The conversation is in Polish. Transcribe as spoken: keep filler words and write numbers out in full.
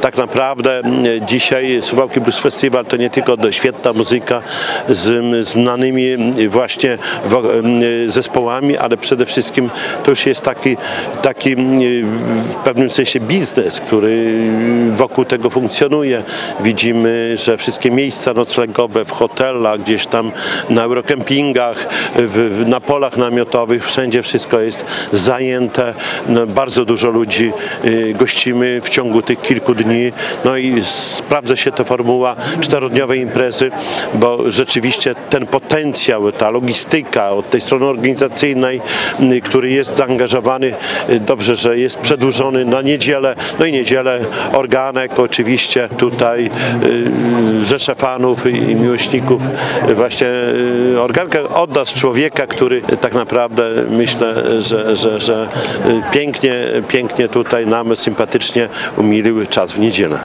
tak naprawdę dzisiaj Suwałki Blues Festival to nie tylko świetna muzyka z znanymi właśnie zespołami, ale przede wszystkim to już jest taki, taki w pewnym sensie biznes, który wokół tego funkcjonuje. Widzimy, że wszystkie miejsca noclegowe w hotelach, gdzieś tam na eurokempingach, w, na polach namiotowych, wszędzie wszystko jest zajęte. No, bardzo dużo ludzi gościmy w ciągu tych kilku dni. No i sprawdza się ta formuła czterodniowej imprezy, bo rzeczywiście ten potencjał, ta logistyka od tej strony organizacyjnej, który jest zaangażowany, dobrze, że jest przedłużony na niedzielę, no i niedzielę Organek, oczywiście tutaj rzesze fanów i miłośników właśnie Organka odda z człowieka, który tak naprawdę myślę, że, że, że pięknie, pięknie tutaj nam sympatycznie umilił czas w niedzielę.